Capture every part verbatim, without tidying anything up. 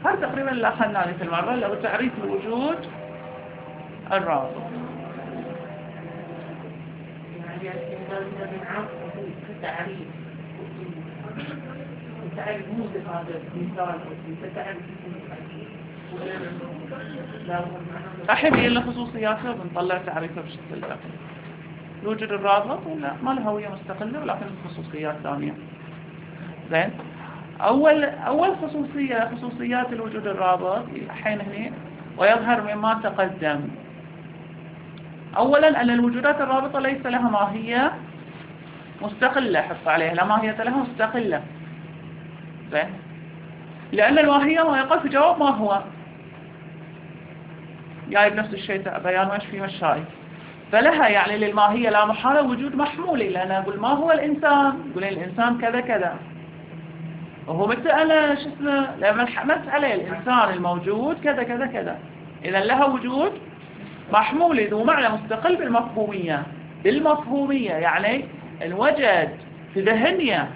هذا تقريبا اللي أخذنا ذيك المرة اللي هو تعريف الوجود الرابط. تعريف تعريف مو هذا مثال تعريف راح يبين له خصوصياته وبنطلع تعريفه بشكل دقيق. الوجود الرابط ولا ما له هوية مستقلة ولكن خصوصيات ثانية. زين، أول أول خصوصية خصوصيات الوجود الرابط الحين هنا ويظهر مما تقدم. أولا أن الوجودات الرابطة ليس لها ماهية مستقلة، حط عليها لا ماهية لها مستقلة. زين، لأن الماهية ما يقال في جواب ما هو جايب نفس الشيء بيان وش في مش شايف. فلها يعني للماهية لا محالة وجود محمولي، لأن أقول ما هو الإنسان، يقول الإنسان كذا كذا، وهو متى أنا شو اسمه لما حملت عليه الإنسان الموجود كذا كذا كذا، إذا لها وجود محمولي ذو معنى مستقل بالمفهومية. بالمفهومية يعني الوجد في ذهنية،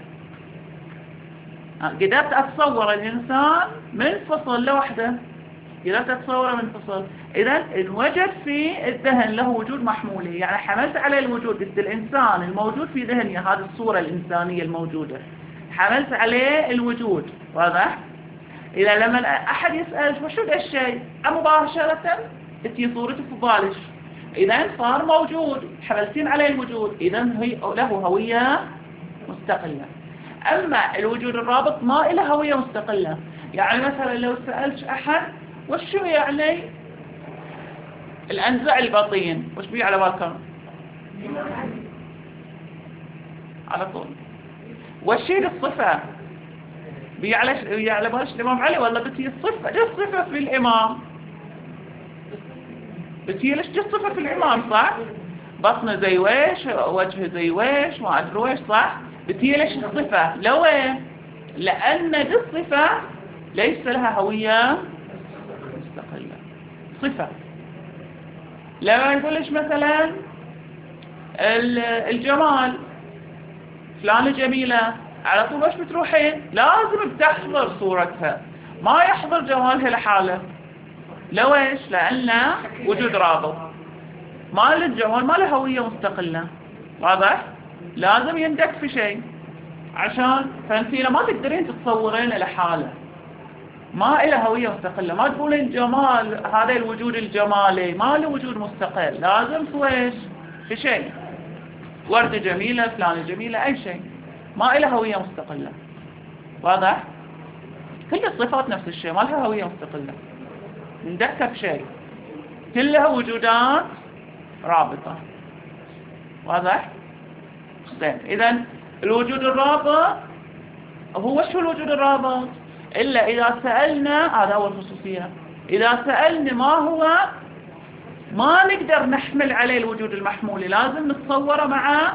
قدرت أتصور الإنسان منفصل لوحده، قدرت أتصوره منفصل. إذا الوجد في الذهن له وجود محمولي، يعني حملت عليه الوجود، قلت الإنسان الموجود في ذهنية، هذه الصورة الإنسانية الموجودة حملت عليه الوجود. واضح؟ إذا لما أحد يسأل وشو ذا الشيء مباشرة تجي صورته في بالك، إذا صار موجود حملتين عليه الوجود، إذا له هوية مستقلة. أما الوجود الرابط ما له هوية مستقلة. يعني مثلا لو سألت أحد وشو يعني الأنزع البطين، وش بيه على بالكم؟ على طول وشي الصفة بيه على على بالش الإمام علي، ولا بتي الصفة جه الصفة في الإمام، بتي ليش جه الصفة في الإمام صح؟ بطنه زي ويش، وجهه زي ويش، ما أدري ويش صح؟ بتي ليش الصفة؟ لو لأن دي الصفة ليس لها هوية مستقلة، صفة. لما نقولش مثلا الجمال فلانة جميلة، على طول وش بتروحين؟ لازم بتحضر صورتها، ما يحضر جمالها لحاله. لو ايش؟ لأن وجود رابط، ما للجمال ما له هوية مستقلة. واضح؟ لازم يندك في شيء عشان فانتينا ما تقدرين تتصورين لحاله، ما له هوية مستقلة. ما تقولين جمال هذا الوجود الجمالي ما له وجود مستقل، لازم سويش في شيء، وردة جميلة فلانة جميلة أي شيء ما له هوية مستقلة. واضح؟ كل الصفات نفس الشيء ما لها هوية مستقلة، ندكها في شيء، كلها وجودات رابطة. واضح؟ زين، إذا الوجود الرابط هو شو الوجود الرابط؟ إلا إذا سألنا، هذا أول خصوصية، إذا سألنا ما هو ما نقدر نحمل عليه الوجود المحمولي، لازم نتصوره مع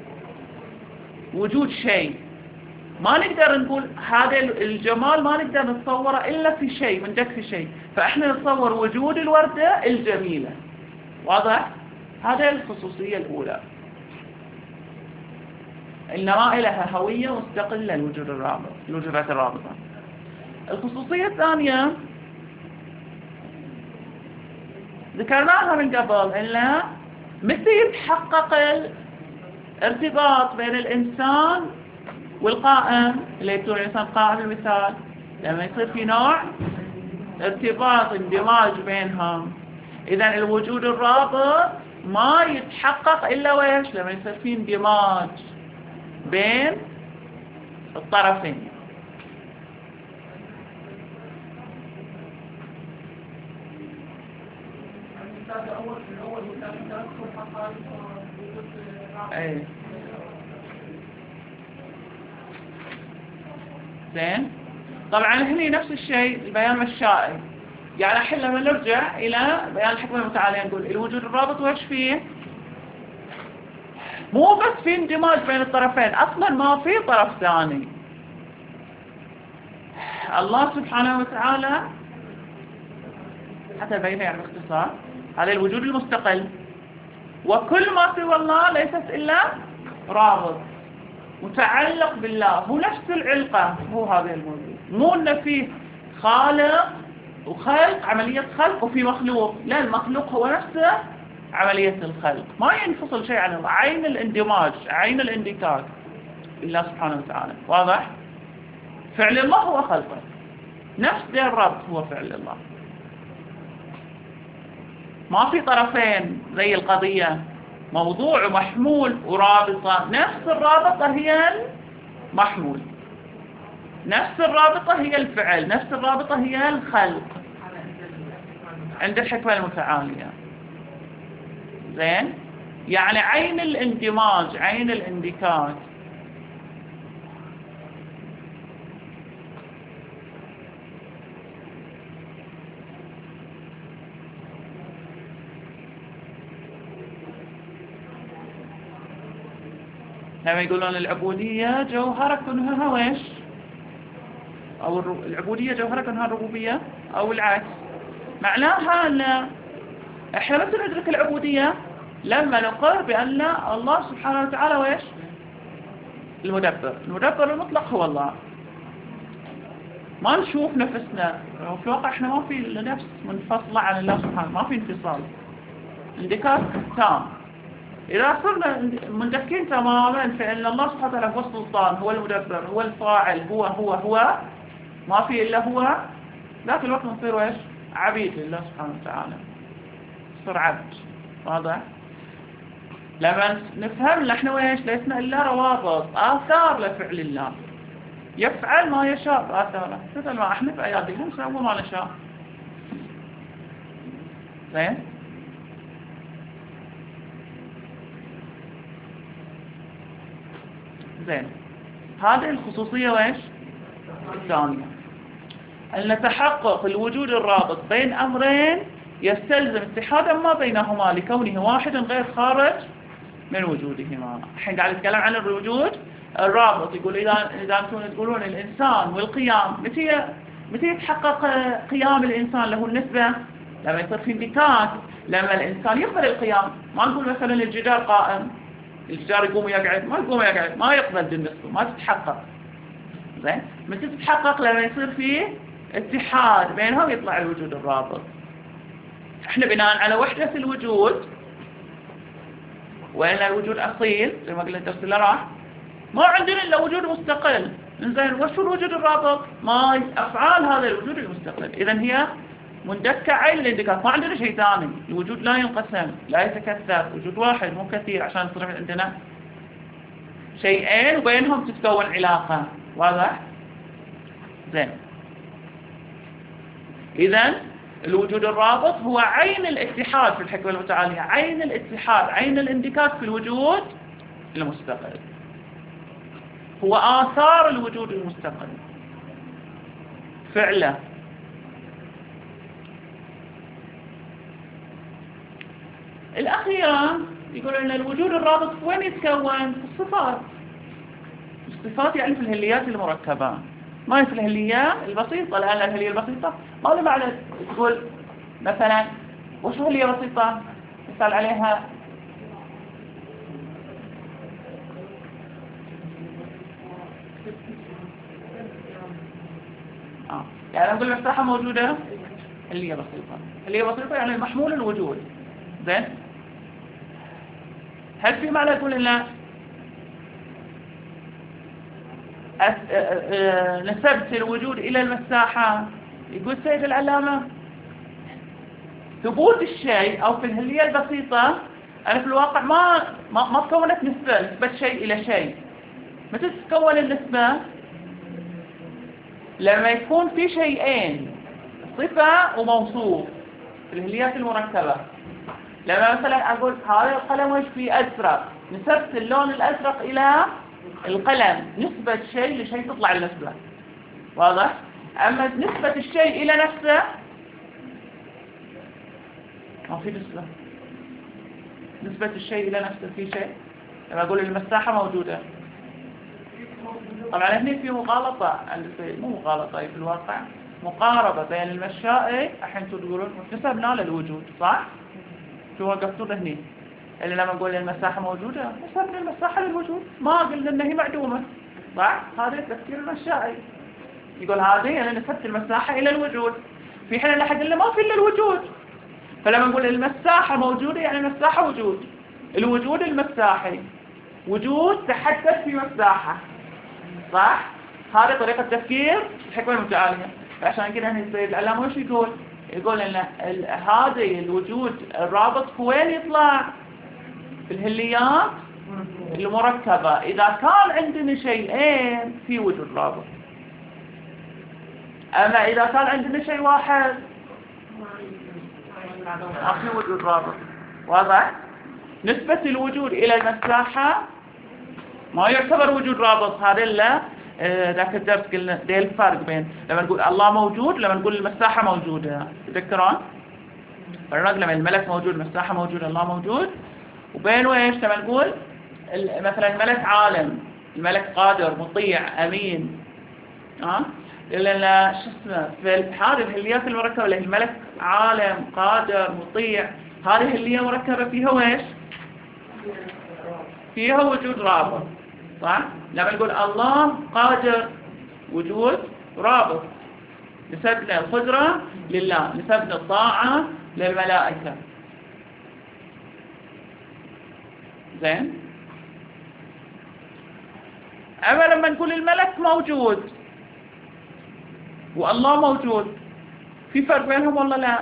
وجود شيء. ما نقدر نقول هذا الجمال ما نقدر نتصوره إلا في شيء، من دك في شيء، فإحنا نتصور وجود الوردة الجميلة. واضح؟ هذه الخصوصية الأولى، إنما لها هوية مستقلة الوجود الرابط، الوجودات الرابطة. الخصوصية الثانية ذكرناها من قبل، إلا متى يتحقق الارتباط بين الإنسان والقائم، اللي يكون الإنسان قائم المثال، لما يصير في نوع ارتباط اندماج بينهم. إذا الوجود الرابط ما يتحقق إلا ويش؟ لما يصير في اندماج بين الطرفين. ايه زين، طبعا هني نفس الشيء البيان والشائع. يعني الحين لما نرجع الى بيان الحكمة المتعالية نقول الوجود الرابط وش فيه؟ مو بس في اندماج بين الطرفين، اصلا ما في طرف ثاني. الله سبحانه وتعالى حتى بينه يعني باختصار هذا الوجود المستقل، وكل ما سوى الله ليست إلا رابط متعلق بالله، هو نفس العلقة، هو هذا الموجود، مو أن فيه خالق وخلق، عملية خلق، وفي مخلوق. لا، المخلوق هو نفسه عملية الخلق، ما ينفصل شيء عن الله. عين الاندماج، عين الاندكاك لله سبحانه وتعالى. واضح؟ فعل الله هو خلقه، نفس ذا الربط هو فعل الله. ما في طرفين زي القضية، موضوع ومحمول ورابطة. نفس الرابطة هي المحمول، نفس الرابطة هي الفعل، نفس الرابطة هي الخلق عند الحكمة المتعالية. زين؟ يعني عين الاندماج، عين الاندكاك. لما يقولون العبودية جوهرة كونها ويش، أو العبودية جوهرة كونها الربوبية، أو العكس. معناها أن إحنا متى ندرك العبودية؟ لما نقر بأن الله سبحانه وتعالى ويش المدبر، المدبر المطلق هو الله. ما نشوف نفسنا، في الواقع إحنا ما في نفس منفصلة عن الله سبحانه، ما في انفصال، اندكاك تام. إذا صرنا مندكين تماما في أن الله سبحانه وتعالى هو السلطان، هو المدبر، هو الفاعل، هو هو هو ما في إلا هو، ذاك الوقت نصير ويش عبيد لله سبحانه وتعالى، نصير عبد. واضح؟ لما نفهم نحن ويش لسنا إلا روابط، آثار لفعل الله، يفعل ما يشاء بآثاره، مثل ما احنا في أيادينا نسوي ما نشاء. زين؟ زين، هذه الخصوصية ويش الثانية، أن نتحقق الوجود الرابط بين أمرين يستلزم اتحادا ما بينهما لكونه واحد غير خارج من وجودهما. الحين قاعد نتكلم عن الوجود الرابط. يقول إذا إذا أنتم تقولون الإنسان والقيام، متى متى يتحقق قيام الإنسان له النسبة؟ لما يصير في اندكاك، لما الإنسان يقبل القيام. ما نقول مثلا الجدار قائم، الجدار يقوم ويقعد، ما يقوم ويقعد، ما يقبل بالنسبة، ما تتحقق. زين؟ متى تتحقق؟ لما يصير فيه اتحاد بينهم يطلع الوجود الرابط. احنا بناء على وحدة الوجود، وإن الوجود أصيل زي ما قلنا الدرس اللي راح، ما عندنا إلا وجود مستقل. إنزين، وشو الوجود الرابط؟ ما أفعال هذا الوجود المستقل. إذن هي مندكة عين الاندكاك، ما عندنا شيء ثاني. الوجود لا ينقسم، لا يتكثر، وجود واحد مو كثير عشان يصير عندنا شيئين وبينهم تتكون علاقة. واضح؟ زين. إذن الوجود الرابط هو عين الاتحاد في الحكمة المتعالية، عين الاتحاد، عين الاندكاك في الوجود المستقل، هو آثار الوجود المستقل، فعله. الأخيرة يقول أن الوجود الرابط وين يتكون؟ في الصفات. الصفات يعني في الهليات المركبة، ما هي في الهلية البسيطة. الآن الهلية البسيطة ما له معنى تقول مثلا وش هلية بسيطة يسأل عليها آه. يعني نقول المساحة موجودة، هلية بسيطة. هلية بسيطة يعني محمول الوجود. زين؟ هل في معنى يقول لنا نسبت الوجود إلى المساحة؟ يقول سيد العلامة ثبوت الشيء أو في الهلية البسيطة أنا في الواقع ما ما, ما تكونت نسبة نسبة شيء إلى شيء. متى تتكون النسبة؟ لما يكون في شيئين صفة وموصوف في الهليات المركبة. لما مثلا أقول هذا القلم وش فيه أزرق، نسبت اللون الأزرق إلى القلم، نسبة شيء لشيء تطلع النسبة. واضح؟ أما نسبة الشيء إلى نفسه ما في نسبة. نسبة الشيء إلى نفسه في شيء. لما أقول المساحة موجودة، طبعا هنا في مغالطة، مو مغالطة في الواقع مقاربة بين المشائي. الحين تقولون نسبنا للوجود، صح؟ شو وقفتوا هني؟ اللي لما نقول المساحة موجودة نسبنا المساحة للوجود، ما قلنا إن هي معدومة، صح؟ هذا التفكير المشائي. يقول هذه أنا نسبت المساحة إلى الوجود، في حين الأدلة ما في إلا الوجود. فلما نقول المساحة موجودة يعني المساحة وجود، الوجود المساحي وجود تحدث في مساحة، صح؟ هذه طريقة تفكير الحكمة المتعالية. عشان كده السيد العلامة وش يقول؟ يقول إن هذا الوجود الرابط وين يطلع؟ في الهليات المركبة. إذا كان عندنا شيئين في وجود رابط، أما إذا كان عندنا شيء واحد ما في وجود رابط. واضح؟ نسبة الوجود إلى المساحة ما يعتبر وجود رابط. هذا إلا ذاك الدرس قلنا ده الفرق بين لما نقول الله موجود لما نقول المساحة موجودة. تذكرون؟ فرق لما الملك موجود المساحة موجودة الله موجود، وبين وإيش لما نقول مثلا الملك عالم، الملك قادر مطيع أمين. ها؟ لأن شو اسمه في هذه الهليات المركبة اللي الملك عالم قادر مطيع، هذه الهلية مركبة فيها وإيش؟ فيها وجود رابط، صح؟ لما نقول الله قادر وجود رابط، نسبنا القدرة لله، نسبنا الطاعة للملائكة. زين؟ أما لما نقول الملك موجود والله موجود، في فرق بينهم ولا لا؟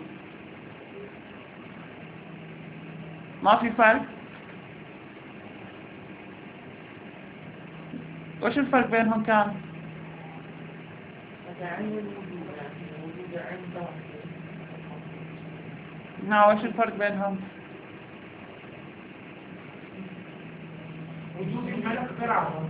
ما في فرق؟ وش الفرق بينهم كان؟ نعم، وش الفرق بينهم؟ وجود الملك فرعون،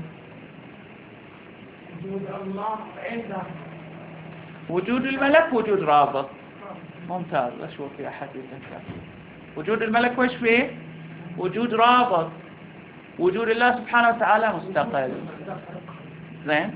وجود الله عنده. وجود الملك وجود رابط. ممتاز. أشوف في أحد يتذكر وجود الملك وش فيه؟ وجود رابط. وجود الله سبحانه وتعالى مستقل. زين؟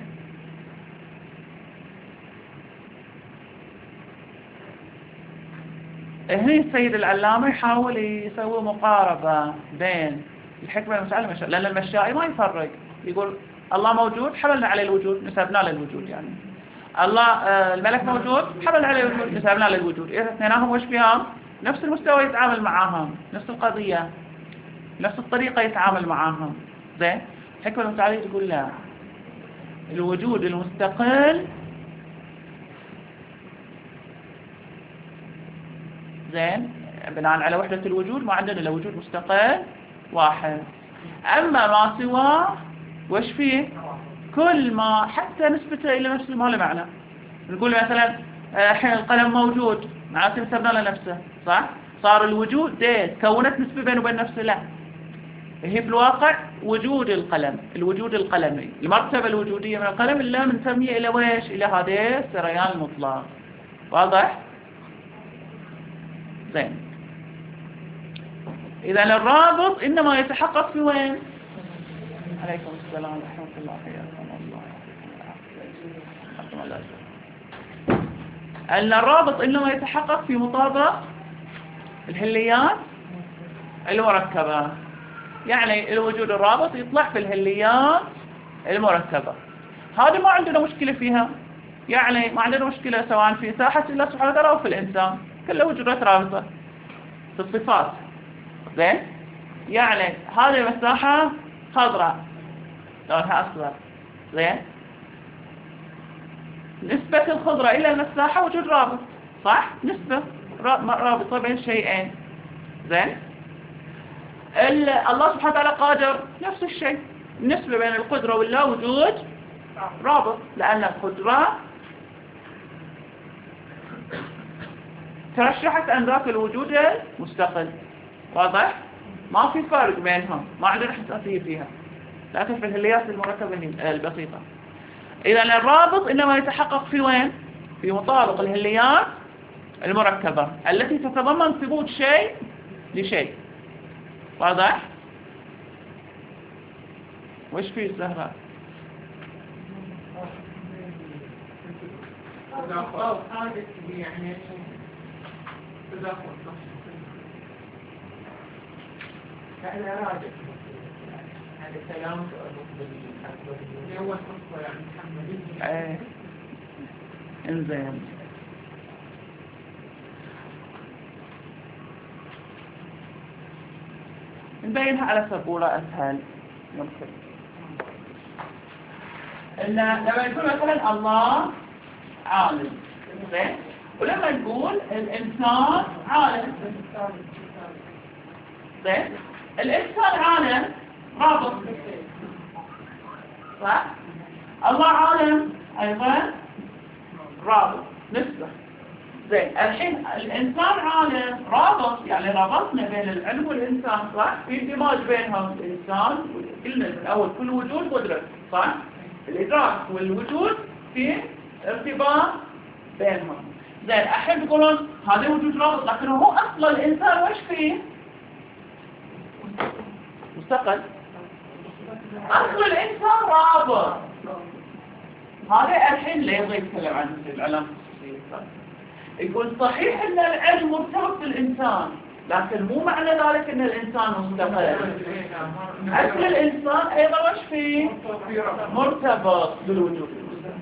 هنا السيد العلامة يحاول يسوي مقاربة بين الحكمة والمسألة، لأن المشائي ما يفرق، يقول الله موجود حملنا عليه الوجود نسبنا للوجود، يعني الله آه الملك موجود حملنا عليه الوجود نسبنا للوجود. إذا اثنيناهم وش فيهم؟ نفس المستوى يتعامل معاهم، نفس القضية، نفس الطريقة يتعامل معاهم. زين؟ الحكمة المتعالية تقول لا، الوجود المستقل زين بناء على وحدة الوجود ما عندنا إلا وجود مستقل واحد. أما ما سواه وش فيه؟ كل ما حتى نسبته إلى نفسه ما له معنى. نقول مثلا حين القلم موجود معناته نسبنا لنفسه، صح؟ صار الوجود ده تكونت نسبة بينه وبين نفسه؟ لا، هي في الواقع وجود القلم، الوجود القلمي، المرتبة الوجودية من القلم اللي بنسميه إلى ويش؟ إلى هذا السريان المطلق. واضح؟ زين. إذا الرابط إنما يتحقق في وين؟ عليكم السلام ورحمة الله وبركاته. أن الرابط إنما يتحقق في مطابق الهليات المركبة، يعني الوجود الرابط يطلع في الهليات المركبة. هذه ما عندنا مشكلة فيها، يعني ما عندنا مشكلة سواء في ساحة الله سبحانه وتعالى أو في الإنسان، كلها وجودات رابطة في الصفات. زين؟ يعني هذه المساحة خضراء لونها أصفر، زين؟ نسبة الخضرة إلى المساحة وجود رابط، صح؟ نسبة رابطة بين شيئين. زين؟ الله سبحانه وتعالى قادر، نفس الشيء، النسبة بين القدرة والله وجود رابط، لأن القدرة ترشحت أن ذاك الوجود مستقل. واضح؟ ما في فرق بينهم، ما عندنا حساسية فيها، لكن في الهليات المركبة البسيطة. إذا الرابط إنما يتحقق في وين؟ في مطابق الهليات المركبة التي تتضمن ثبوت شيء لشيء. واضح؟ وش في الزهراء؟ يعني فأنا راجع هذا كلام هو القصة يعني محمد. انزين. نبينها على سبورة أسهل يمكن. إن لما يقول مثلا الله عالم، زين، ولما نقول الإنسان عالم، زين، الإنسان عالم رابط، صح؟ الله عالم أيضا رابط نسبة. زين، الحين الإنسان عالم رابط، يعني ربطنا بين العلم والإنسان، صح؟ في اندماج بينهم. الإنسان قلنا من أول كل وجود قدرة، صح؟ الإدراك والوجود في ارتباط بينهم. زين، الحين بيقولون هذا وجود رابط، لكن هو أصلا الإنسان وش فيه؟ مستقل. أصل الإنسان رابط. هذا الحين لا يبغى يتكلم عن العلم. يقول صحيح أن العلم مرتبط بالإنسان، لكن مو معنى ذلك أن الإنسان مستقل. أصل الإنسان أيضا وش فيه؟ مرتبط بالوجود.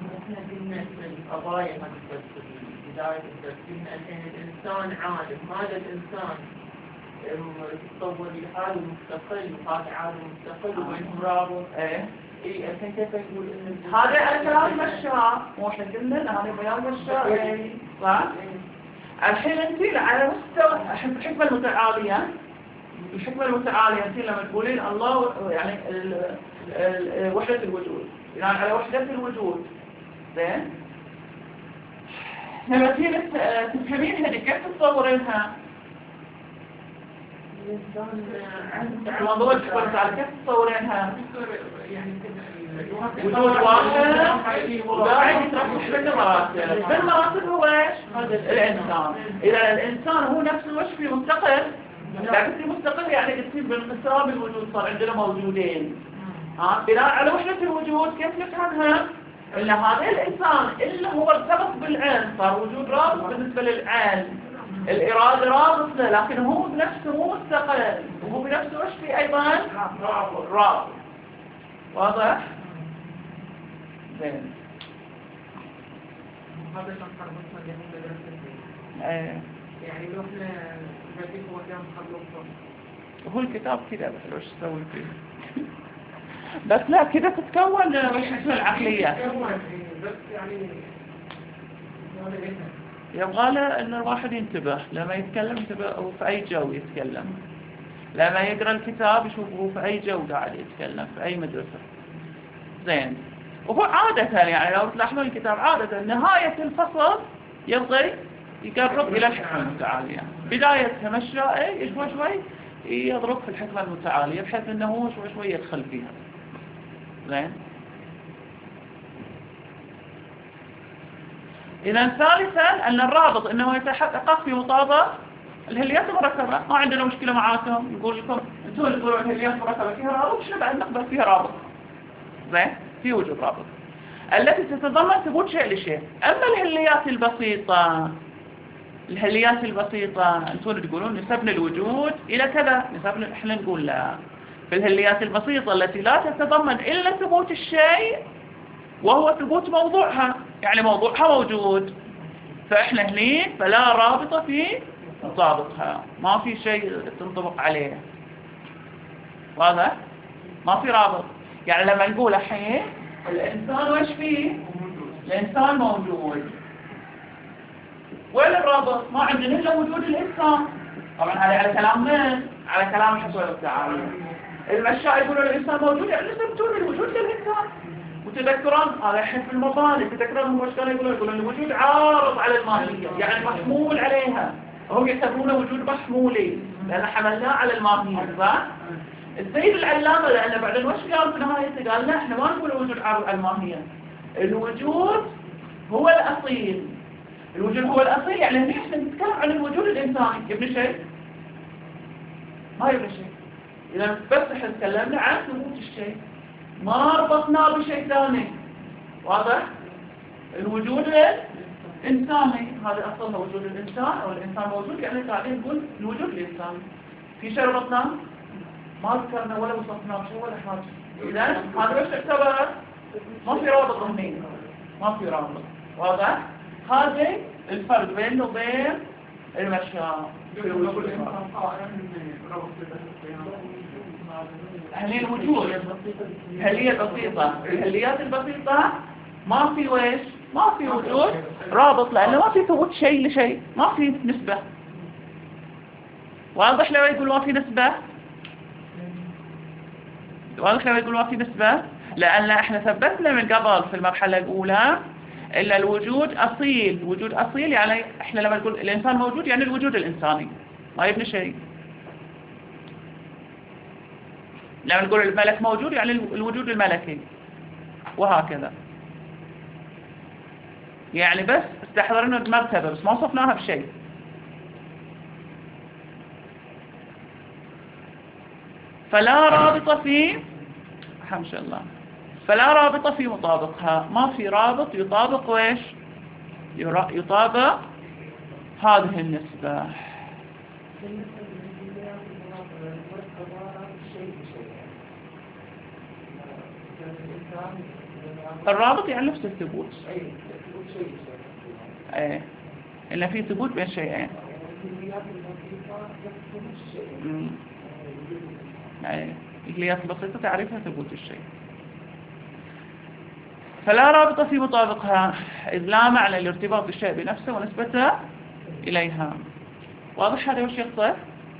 قضايا بداية التسليم أن الإنسان عالم، هذا الإنسان يتصور لحاله مستقل وهذا عالم مستقل وبينهم رابط. إيه إيه الحين كيف يقول إن هذا كلام مشاع، مو احنا قلنا هذا بيان مشاع، صح؟ الحين انت على مستوى الحكمة المتعالية، الحكمة المتعالية انت لما تقولين الله يعني ال ال وحدة الوجود، يعني على وحدة الوجود، زين؟ لما تيجي تفهمين هذه كيف تتصورينها؟ الموضوع الحكمة المتعالية كيف تتصورينها؟ وجود واحد وقاعد يتركح بالمراتب. بالمراتب هو ايش؟ الإنسان. إذا الإنسان هو نفسه وش فيه مستقل، لكن مستقل يعني تصير بانقسام الوجود، صار عندنا موجودين. ها بناء على وحدة الوجود كيف نفهمها؟ إن هذا الإنسان اللي هو ارتبط بالعين صار وجود رابط بالنسبة للعين. الإرادة رابط له، لكن هو بنفسه مو مستقل، وهو بنفسه وش فيه أيضا؟ رابط. واضح؟ زين. هذا اللي نخربطه اللي هم درسته. ايه. يعني لو احنا بديك هو كان مخلوقه. هو الكتاب كذا بس لو ايش تسوي فيه؟ بس لا كذا تتكون الحكمة العقلية. بس يعني يبغى له ان الواحد ينتبه لما يتكلم، ينتبه هو في اي جو يتكلم. لما يقرأ الكتاب يشوف هو في اي جو قاعد يتكلم، في اي مدرسة. زين. وهو عادة يعني لو تلاحظون الكتاب عادة نهاية الفصل يبغى يقرب إلى الحكمة المتعالية. بدايتها مشى شوي شوي يضرب في الحكمة المتعالية بحيث أنه شوي شوي يدخل فيها. زين. إذا ثالثا أن الرابط أنه يتحقق في مطابقة الهليات المركبة. ما عندنا مشكلة معاكم، نقول لكم أنتم اللي تقولون الهليات المركبة فيها رابط، شنو بعد نقبل فيها رابط. زين. في وجود رابط التي تتضمن ثبوت شيء لشيء. أما الهليات البسيطة، الهليات البسيطة أنتم تقولون نسبنا الوجود إلى كذا، نسبنا إحنا نقول لا. في الهليات البسيطة التي لا تتضمن إلا ثبوت الشيء وهو ثبوت موضوعها، يعني موضوعها موجود، فإحنا هني فلا رابط في مطابقها، ما في شيء تنطبق عليه. واضح؟ ما في رابط. يعني لما نقول الحين الإنسان وش فيه؟ الإنسان موجود. وين الرابط؟ ما عندنا إلا وجود الإنسان. طبعا هذا على كلام من؟ على كلام الحكمة المتعالية. المشاعر يقولون الإنسان موجود، يعني يثبتون الوجود للإنسان. وتذكرون هذا الحين في المبادئ، تذكرون هم وش كانوا يقولون؟ يقولون الوجود عارض على الماهية، يعني محمول عليها. هم يعتبرونه وجود محمولي لأن حملناه على الماهية، صح؟ السيد العلامة لأنه بعدين وش قال في نهايته؟ قال لا احنا ما نقول الوجود عارض على الماهية، الوجود هو الأصيل. الوجود هو الأصيل يعني نحن نتكلم عن الوجود الإنساني. يبني شيء؟ ما يبني شيء. إذا بس احنا تكلمنا عن ثبوت الشيء، ما ربطناه بشيء ثاني. واضح؟ الوجود الإنساني هذا أصلنا وجود الإنسان أو الإنسان موجود، يعني قاعدين نقول الوجود الإنساني. في شيء ربطناه؟ ما ذكرنا ولا وصفناه شيء ولا حاجة. إذا هذا وش تعتبر؟ ما في رابط ضمني، ما في رابط. واضح؟ هذا الفرق بينه وبين المشاء. هي الوجود، هي البسيطة، الهليات البسيطة ما في ويش، ما في وجود رابط، لأنه ما في ثبوت شيء لشيء، ما في نسبة. واضح لو يقول ما في نسبة؟ واضح لو يقول ما في نسبة؟ لأن احنا ثبتنا من قبل في المرحلة الأولى إن الوجود أصيل، وجود أصيل يعني احنا لما نقول الإنسان موجود يعني الوجود الإنساني ما يبني شيء. لما نقول الملك موجود يعني الوجود الملكي، وهكذا. يعني بس استحضرنا المرتبة بس ما وصفناها بشيء. فلا رابط في حمش الله، فلا رابط في مطابقها، ما في رابط يطابق ويش، يطابق هذه النسبة. الرابط يعني نفس الثبوت، ايه إلا في ثبوت بين شيئين. ايه الهليات البسيطة تعرفها ثبوت الشيء. فلا رابط في مطابقها إذ لا معنى الارتباط بالشيء بنفسه ونسبته إليها. واضح هذا وش يقصد؟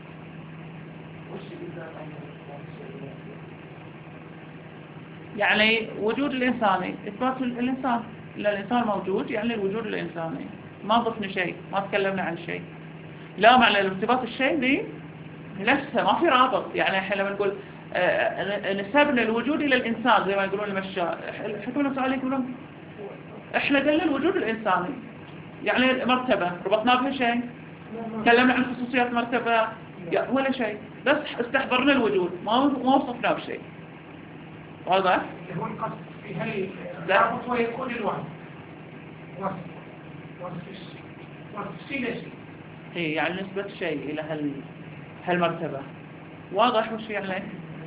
يعني وجود الإنساني إثبات الإنسان، إلا الإنسان موجود يعني الوجود الإنساني، ما ضفنا شيء، ما تكلمنا عن شيء. لا معنى الارتباط الشيء بنفسه، ما في رابط. يعني احنا لما نقول آه نسبنا الوجود إلى الإنسان زي ما يقولون المشاء، الحكمة المتعالية يقولون احنا قلنا الوجود الإنساني يعني مرتبة ربطنا بها شيء، تكلمنا عن خصوصيات مرتبة ولا شيء، بس استحضرنا الوجود ما ما وصفناه بشيء. واضح؟ هو القصد في هل الرابط ويكون الوصف وصف وصف الشيء وصف شيء لشيء، هي يعني نسبة شيء إلى هال هالمرتبة. واضح وش يعني؟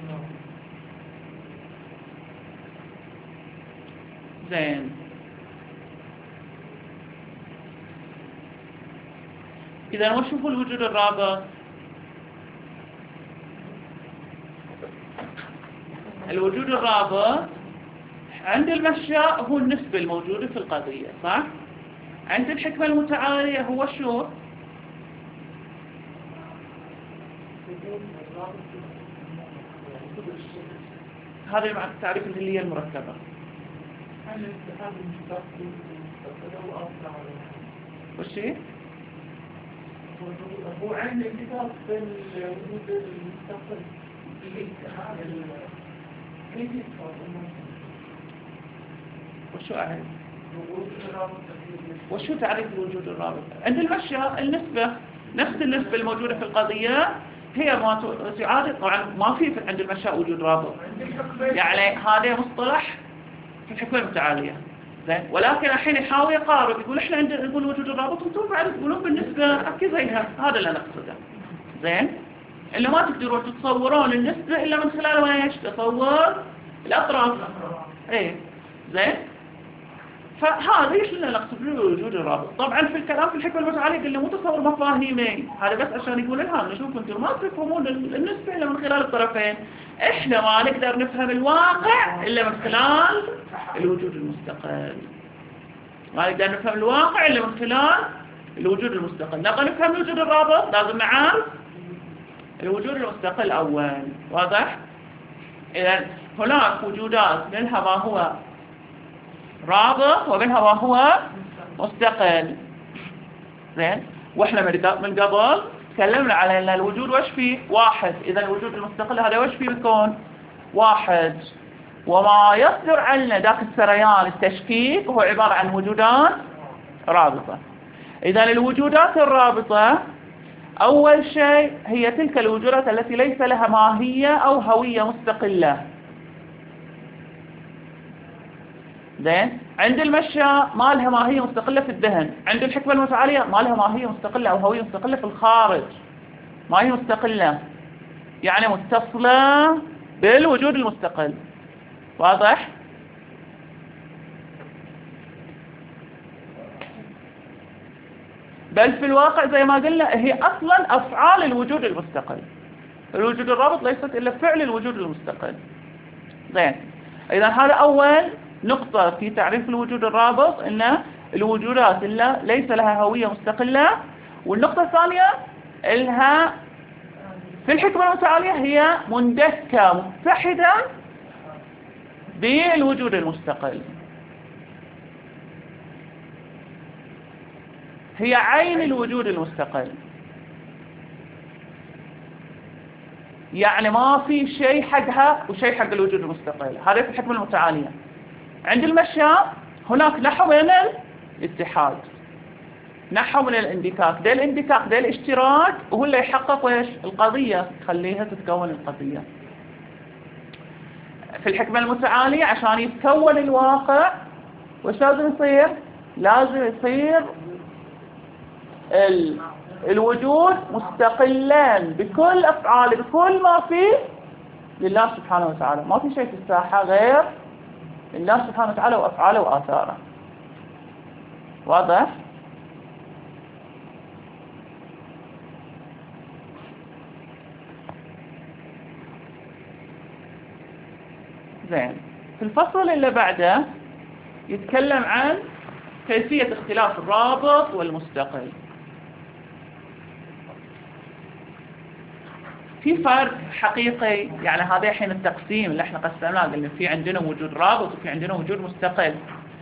زين. إذا وش هو الوجود الرابط؟ الوجود الرابط عند المشاء هو النسبة الموجودة في القضية، صح؟ عند الحكمة المتعالية هو شو؟ هذا مع التعريف الهلية المركبة. وشي؟ هو عند الاتفاق بين الوجود المستقل وشو أعرف؟ وشو تعريف الوجود الرابط؟ عند المشاء النسبة، نفس النسبة الموجودة في القضية هي ما تعادل. طبعا ما في عند المشاء وجود رابط، يعني هذا مصطلح في الحكمة المتعالية. زين، ولكن الحين يحاول يقارب، يقول احنا عندنا نقول وجود الرابط وانتم بعد تقولون بالنسبة اكي زيها. هذا اللي نقصده. زين، اللي ما تقدرون تتصورون النسبة الا من خلال ايش؟ تصور الاطراف. ايه زين، فهذا ايش اللي نقصد بوجود الرابط. طبعا في الكلام في الحكمة المتعالية قلنا مو تصور مفاهيمي، هذا بس عشان يقول لها نشوف انتم ما تفهمون النسبة الا من خلال الطرفين. احنا ما نقدر نفهم الواقع الا من خلال الوجود المستقل، ما نقدر نفهم الواقع الا من خلال الوجود المستقل. نبغى نفهم الوجود الرابط لازم نعرف الوجود المستقل اول. واضح؟ اذا هناك وجودات منها ما هو رابط ومنها ما هو مستقل. زين، واحنا من قبل تكلمنا على ان الوجود وش فيه؟ واحد. اذا الوجود المستقل هذا وش فيه بيكون؟ واحد. وما يصدر عنا ذاك السريان التشكيك هو عبارة عن وجودات رابطة. اذا الوجودات الرابطة اول شيء هي تلك الوجودات التي ليس لها ماهية او هوية مستقلة. زين، عند المشاء ما لها ماهية مستقلة في الذهن، عند الحكمة المتعالية ما لها ماهية مستقلة أو هوية مستقلة في الخارج، ما هي مستقلة يعني متصلة بالوجود المستقل. واضح؟ بل في الواقع زي ما قلنا هي أصلا أفعال الوجود المستقل. الوجود الرابط ليست إلا فعل الوجود المستقل. زين، إذا هذا أول نقطة في تعريف الوجود الرابط، إن الوجودات اللي ليس لها هوية مستقلة. والنقطة الثانية إنها في الحكمة المتعالية هي مندكة متحدة بالوجود المستقل، هي عين الوجود المستقل. يعني ما في شيء حقها وشيء حق الوجود المستقل. هذا في الحكمة المتعالية. عند المشاء هناك نحو من الاتحاد، نحو من الاندكاك. ده الاندكاك ده الاشتراك وهو اللي يحقق ايش؟ القضية، يخليها تتكون القضية. في الحكمة المتعالية عشان يتكون الواقع وش لازم يصير؟ لازم يصير ال... الوجود مستقلان بكل أفعاله، بكل ما فيه لله سبحانه وتعالى. ما في شيء في الساحة غير لله سبحانه وتعالى وأفعاله وآثاره. واضح؟ زين، في الفصل اللي بعده يتكلم عن كيفية اختلاف الرابط والمستقل. في فرق حقيقي، يعني هذا الحين التقسيم اللي احنا قسمناه، قلنا في عندنا وجود رابط وفي عندنا وجود مستقل.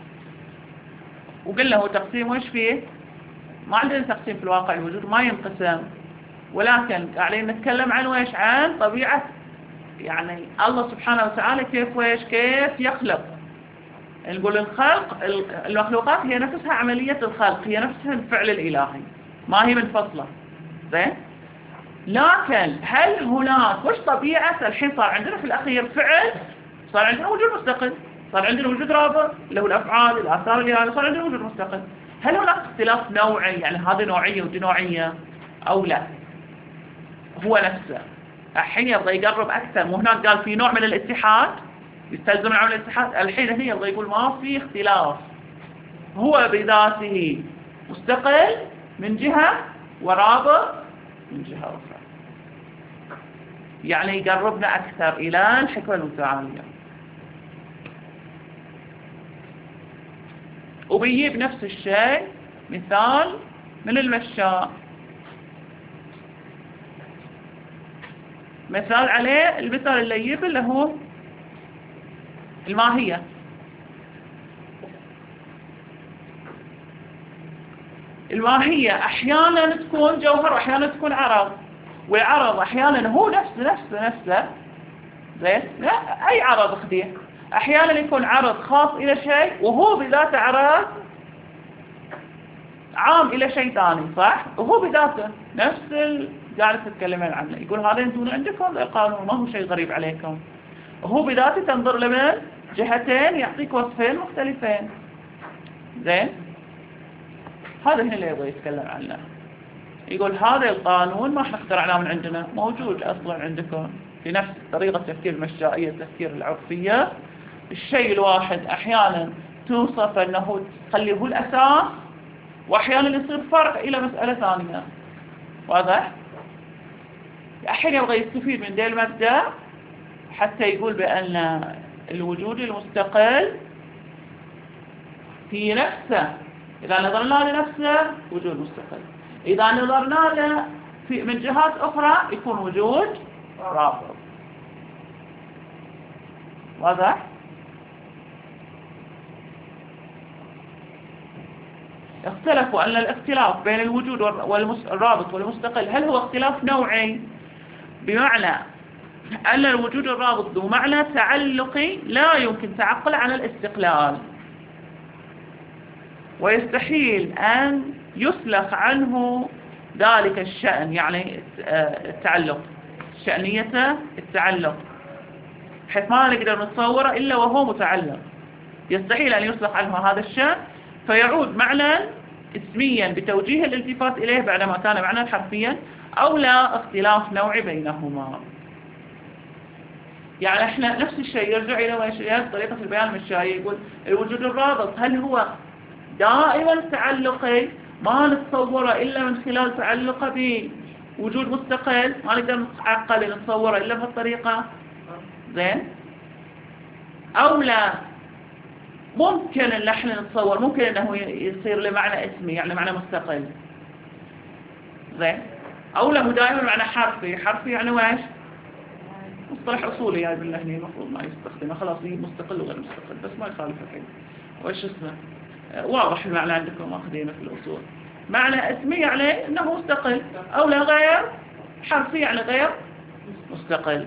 وقلنا هو تقسيم وش فيه؟ ما عندنا تقسيم في الواقع، الوجود ما ينقسم، ولكن قاعدين نتكلم عن وش؟ عن طبيعة يعني الله سبحانه وتعالى كيف وش كيف يخلق. نقول الخلق، المخلوقات هي نفسها عملية الخلق، هي نفسها الفعل الإلهي، ما هي منفصلة. زين، لكن هل هناك وش طبيعة الحين صار عندنا في الأخير فعل، صار عندنا وجود مستقل، صار عندنا وجود رابط اللي هو الأفعال الآثار الإلهية، صار عندنا وجود مستقل. هل هناك اختلاف نوعي، يعني هذه نوعية ودي نوعية أو لا؟ هو نفسه الحين يبغى يقرب أكثر. مو هناك قال في نوع من الاتحاد يستلزم عن الاتحاد، الحين هنا يبغى يقول ما في اختلاف، هو بذاته مستقل من جهة ورابط من جهة أخرى. يعني يقربنا أكثر إلى الحكمة المتعالية. وبيجيب نفس الشيء مثال من المشاء، مثال عليه المثال اللي يجيب اللي هو الماهية. الماهية أحيانا تكون جوهر وأحيانا تكون عرض، والعرض أحيانا هو نفسه نفسه نفسه زين، لا أي عرض خديه، أحيانا يكون عرض خاص إلى شيء وهو بذاته عرض عام إلى شيء ثاني، صح؟ وهو بذاته نفس اللي قاعد تتكلمين عنه. يقول هذا أنتم عندكم القانون ما هو شيء غريب عليكم، وهو بذاته تنظر لمن جهتين يعطيك وصفين مختلفين. زين، هذا هنا اللي يبغى يتكلم عنه. يقول هذا القانون ما احنا اخترعناه من عندنا، موجود اصلا عندكم في نفس طريقة التفكير المشائية، التفكير العرفية. الشيء الواحد احيانا توصف انه تخليه هو الاساس، واحيانا يصير فرق الى مسألة ثانية. واضح؟ الحين يبغى يستفيد من ذا المبدأ حتى يقول بأن الوجود المستقل في نفسه، إذا نظرنا لنفسه وجود مستقل، إذا نظرنا له في من جهات أخرى يكون وجود رابط. واضح؟ اختلفوا أن الاختلاف بين الوجود والرابط والمستقل هل هو اختلاف نوعي، بمعنى أن الوجود الرابط ذو معنى تعلقي لا يمكن تعقل عن الاستقلال، ويستحيل أن يسلخ عنه ذلك الشأن، يعني التعلق، شأنيته التعلق، حيث ما نقدر نتصوره إلا وهو متعلق. يستحيل أن يسلخ عنه هذا الشأن، فيعود معنى اسميا بتوجيه الالتفات إليه بعدما كان معنى حرفيا، أو لا اختلاف نوعي بينهما. يعني احنا نفس الشيء يرجع إلى طريقة البيان المشائي. يقول الوجود الرابط هل هو دائما تعلقي ما نتصوره إلا من خلال تعلقه بوجود مستقل، ما نقدر نعقل نتصوره إلا بهالطريقة. زين، أو لا ممكن ان احنا نتصور ممكن انه يصير له معنى اسمي، يعني معنى مستقل. زين، او له دائما معنى حرفي. حرفي يعني ويش؟ مصطلح اصولي يعني باللهني المفروض ما يستخدمه، خلاص هي مستقل وغير مستقل، بس ما يخالف الحين. وش اسمه؟ واضح المعنى عندكم ماخذينه في الاصول. معنى اسمي يعني انه مستقل، او لا غير حرفي يعني غير مستقل.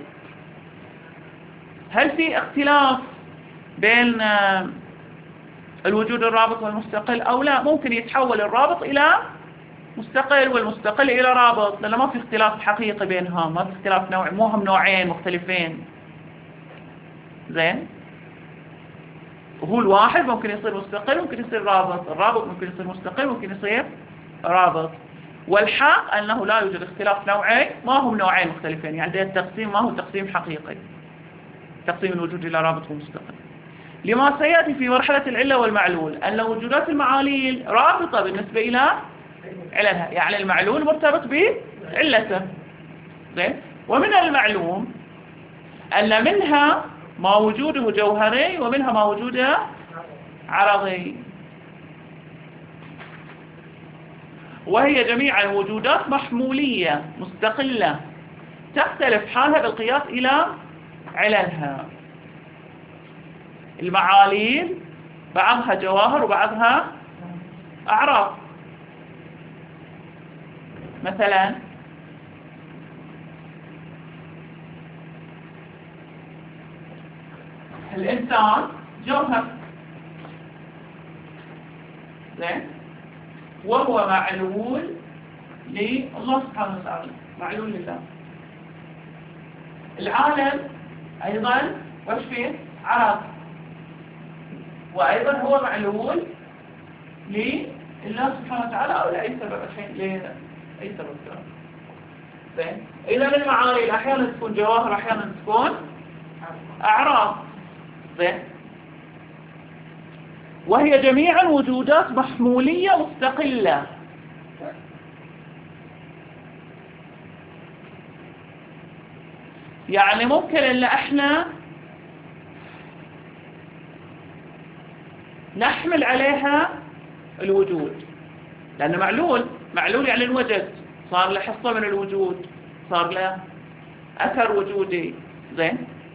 هل في اختلاف بين الوجود الرابط والمستقل او لا؟ ممكن يتحول الرابط الى مستقل والمستقل الى رابط، لأنه ما في اختلاف حقيقي بينهم، ما في اختلاف نوع، مو هم نوعين مختلفين. زين، وهو الواحد ممكن يصير مستقل ممكن يصير رابط، الرابط ممكن يصير مستقل ممكن يصير رابط. والحق انه لا يوجد اختلاف نوعين، ما هم نوعين مختلفين، يعني التقسيم ما هو تقسيم حقيقي، تقسيم الوجود الى رابط ومستقل. لما سيأتي في مرحلة العلة والمعلول أن وجودات المعاليل رابطة بالنسبة إلى عللها، يعني المعلول مرتبط بعلته. زين، ومن المعلوم أن منها ما وجوده جوهري ومنها ما وجوده عرضي، وهي جميعا وجودات محمولية مستقلة تختلف حالها بالقياس إلى عللها. المعاليل بعضها جواهر وبعضها أعراض. مثلا الإنسان جوهر، زين، وهو معلول لله سبحانه وتعالى، معلول لله. العالم أيضا وش فيه؟ عرض، وأيضا هو معلول لله سبحانه وتعالى أو لأي سبب الحين، لأي سبب ثاني. زين، إذا المعاليل أحيانا تكون جواهر أحيانا تكون أعراض. زين، وهي جميعا وجودات محمولية مستقلة. يعني ممكن ان احنا نحمل عليها الوجود، لأنه معلول، معلول يعني الوجد، صار له حصة من الوجود، صار له أثر وجودي. زين،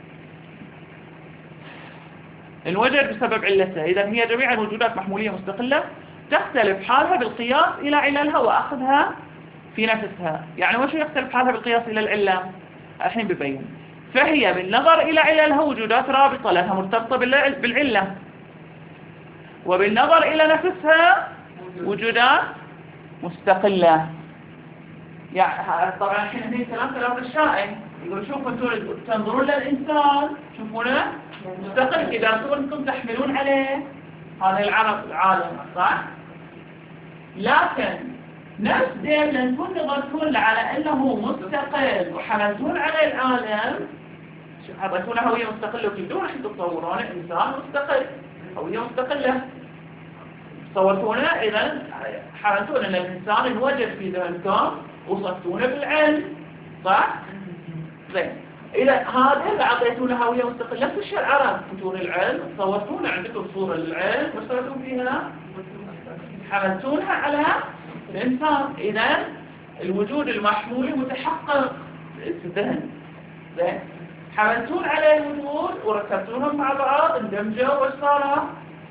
الوجد بسبب علته. إذا هي جميع الوجودات محمولية مستقلة تختلف حالها بالقياس إلى عللها وأخذها في نفسها. يعني وش يختلف حالها بالقياس إلى العلة؟ الحين ببين. فهي بالنظر إلى عللها وجودات رابطة لها مرتبطة بالعلة، وبالنظر إلى نفسها وجودات مستقلة. يعني طبعا الحين هذه كلام كلام الشائع، يقول شوفوا انتم تنظرون للإنسان تشوفونه مستقل، إذا أنتم تحملون عليه هذا العرب العالم، صح؟ لكن نفس دين لأنكم نظرتون على أنه مستقل وحملتون على العالم، حطيتونه هوية مستقلة وتبدون الحين تتصورون إنسان مستقل، هوية مستقلة صورتونه، إذا حملتون أن الإنسان انوجد في ذهنكم وصفتونه بالعلم، صح؟ زين، إذا هذا اللي أعطيتونه هوية مستقلة، نفس الشيء العرب، انتون العلم صورتونه عندكم صورة للعلم وصورتون فيها حملتونها على الإنسان، إذا الوجود المحمولي متحقق في الذهن. زين، حملتون عليه الوجود وركبتونهم مع بعض اندمجوا وصاروا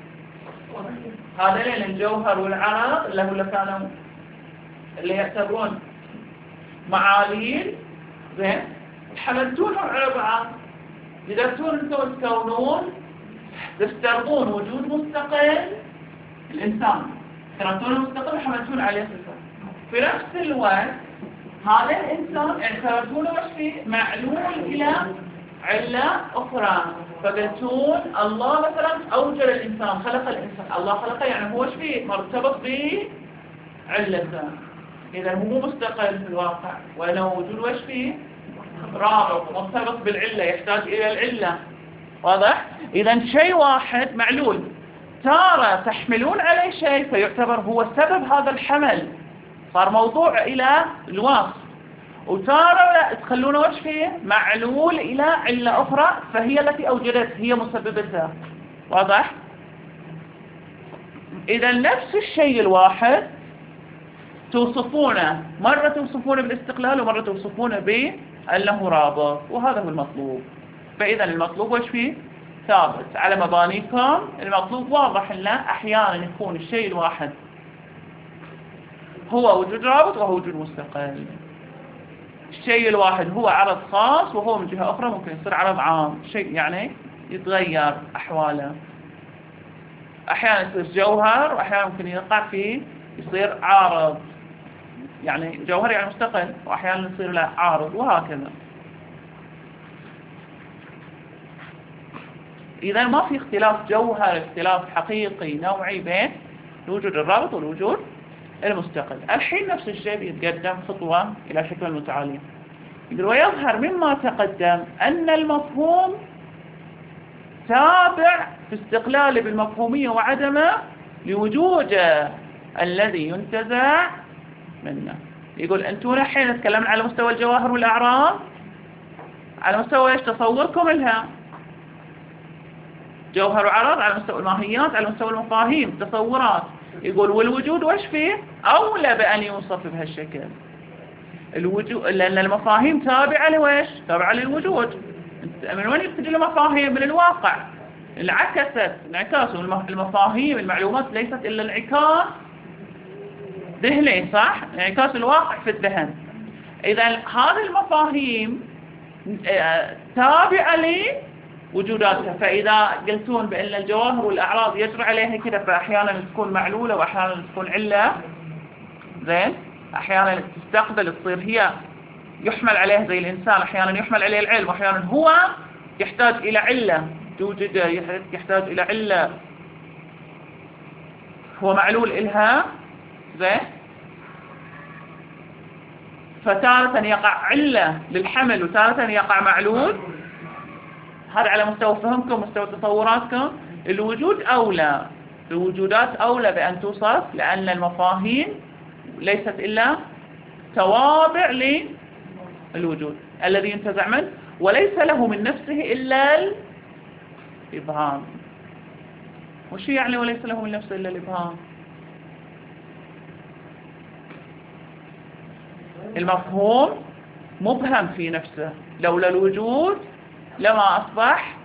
هذين الجوهر والعرض اللي هو اللي كانوا اللي يعتبرون معاليل. زين، حملتونهم على بعض، قدرتون انتم تكونون تفترضون وجود مستقل الإنسان، افترضتونه مستقل وحملتون عليه صفة. في نفس الوقت هذا الإنسان اعتبرتونه وش فيه؟ معلول إلى علة أخرى، فقلتون الله مثلا أوجد الإنسان، خلق الإنسان، الله خلقه، يعني هو وش فيه؟ مرتبط بعلته، إذا هو مستقل في الواقع، وأنه وجود وش فيه؟ رابط مرتبط بالعلة، يحتاج إلى العلة. واضح؟ إذا شيء واحد معلول تارة تحملون عليه شيء فيعتبر هو سبب هذا الحمل، صار موضوع إلى الوصف، وتارة لا تخلونه وش فيه معلول إلى علة أخرى فهي التي أوجدت، هي مسببتها. واضح؟ إذا نفس الشيء الواحد توصفونه، مرة توصفونه بالاستقلال ومرة توصفونه بأنه رابط، وهذا هو المطلوب. فإذا المطلوب وش فيه؟ ثابت. على مبانيكم المطلوب واضح لنا أحيانا يكون الشيء الواحد هو وجود رابط وهو وجود مستقل. الشيء الواحد هو عرض خاص وهو من جهة أخرى ممكن يصير عرض عام، شيء يعني يتغير أحواله. أحيانا يصير جوهر وأحيانا ممكن يقع فيه يصير عارض، يعني جوهر يعني مستقل وأحيانا يصير له عارض، وهكذا. إذا ما في اختلاف جوهر، اختلاف حقيقي نوعي بين الوجود الرابط والوجود المستقل. الحين نفس الشيء بيتقدم خطوة إلى شكل متعالي. يقول ويظهر مما تقدم أن المفهوم تابع في استقلاله بالمفهومية وعدمه لوجوده الذي ينتزع منه. يقول أنتم الحين تكلمنا على مستوى الجواهر والأعراض، على مستوى إيش تصوركم لها؟ جوهر وعرض على مستوى الماهيات، على مستوى المفاهيم، تصورات. يقول والوجود وش فيه؟ أولى بأن يوصف بهالشكل. الوجود لأن المفاهيم تابعة لويش؟ تابعة للوجود. من وين يبتدي المفاهيم؟ من الواقع. انعكست انعكاس المفاهيم، المعلومات ليست إلا انعكاس ذهني، صح؟ انعكاس الواقع في الذهن. إذا هذه المفاهيم تابعة لوجوداتها. فإذا قلتون بأن الجواهر والأعراض يجري عليها كده، فأحيانا تكون معلولة وأحيانا تكون علة، زين؟ أحيانا تستقبل تصير هي يحمل عليها زي الإنسان، أحيانا يحمل عليه العلم، وأحيانا هو يحتاج إلى علة توجد، يحتاج إلى علة هو معلول إلها، زين؟ فتارة يقع علة للحمل وتارة يقع معلول. هذا على مستوى فهمكم، مستوى تصوراتكم. الوجود أولى، الوجودات أولى بأن توصف، لأن المفاهيم ليست إلا توابع للوجود الذي ينتزع منه، وليس له من نفسه إلا الإبهام. وش يعني وليس له من نفسه إلا الإبهام؟ المفهوم مبهم في نفسه، لولا الوجود لما أصبح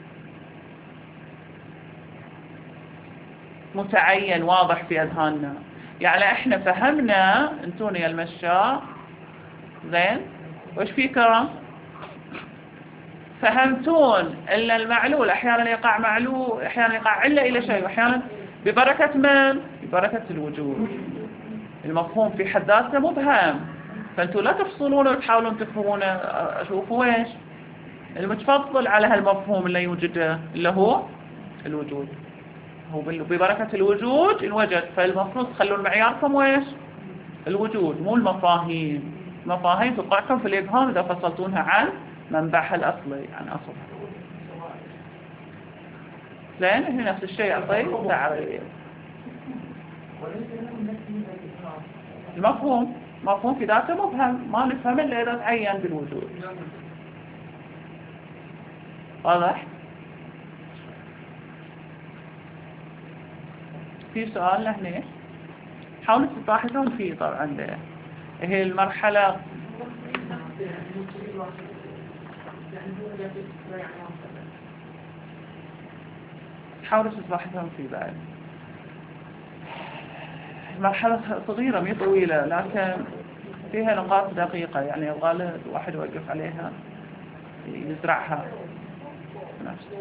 متعين واضح في أذهاننا. يعني إحنا فهمنا أنتوني يا المشاء، زين؟ وش في كرم؟ فهمتون أن المعلول أحيانا يقع معلول، أحيانا يقع علة إلى شيء، وأحيانا ببركة من؟ ببركة الوجود. المفهوم في حد ذاته مبهم، فأنتوا لا تفصلون وتحاولون تفهمونه. أشوفوا إيش المتفضل على هالمفهوم اللي يوجده، اللي هو الوجود. هو ببركة الوجود انوجد، فالمفروض تخلون معياركم وإيش؟ الوجود، مو المفاهيم. المفاهيم تقعكم في الإبهام إذا فصلتونها عن منبعها الأصلي، عن أصلها. زين؟ هنا نفس الشيء أعطيك تعريف. المفهوم مفهوم في ذاته مبهم، ما نفهم إلا إذا تعين بالوجود. واضح؟ في سؤال هنا حاولوا تلاحظون فيه طبعا. هي المرحلة حاولوا تلاحظون فيه بعد. المرحلة صغيرة مي طويلة، لكن فيها نقاط دقيقة، يعني يبغى الواحد يوقف عليها يزرعها نفسه.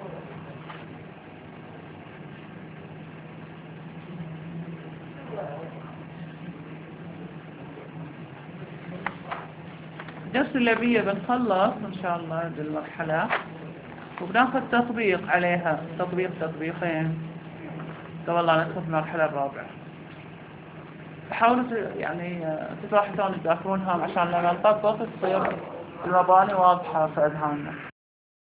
الدرس الليبية بنخلص إن شاء الله بالمرحلة، وبناخذ تطبيق عليها، تطبيق تطبيقين قبل لا ندخل في المرحلة الرابعة. حاولوا يعني تتواحدون تذاكرونها عشان لما نطبق تصير المباني واضحة في أذهاننا.